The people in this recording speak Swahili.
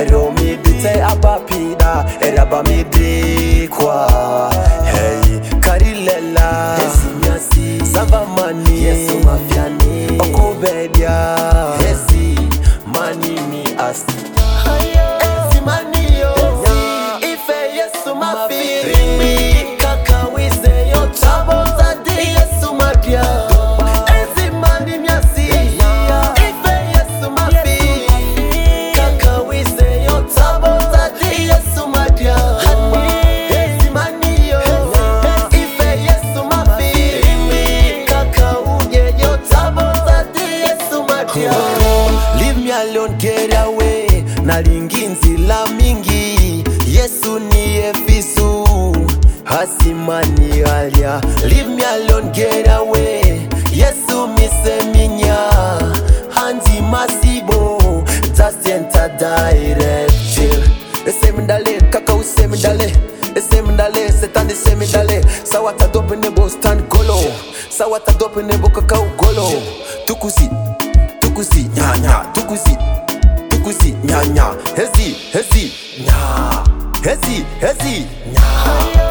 Ero mi dite abapida eraba mi de kwa hey karilela esinyasi samba mani yesu mafiani okubedia hesi mani mi as esi mani yo ife yesu mafiri kaka wize yo trouble that yesu madia esi mani miasi ife yesu mafiri kaka wize yo trouble that yesu madia esi mani yo ife yesu mafiri kaka uje yo trouble that yesu madia. Leave me alone, get away. Nalinginzi la mingi Yesu ni efisu Hasimani alia. Leave me alone, get away. Yesu miseminya Hanji masibo Just enter direct chill. Esemindale kaka usemindale esemindale setandi semindale sawata dope nebo stand golo sawata dope nebo kaka ugolo tukusi tukusi nyanya tukusi tukusi nyanya hezi hezi nya hezi hezi nya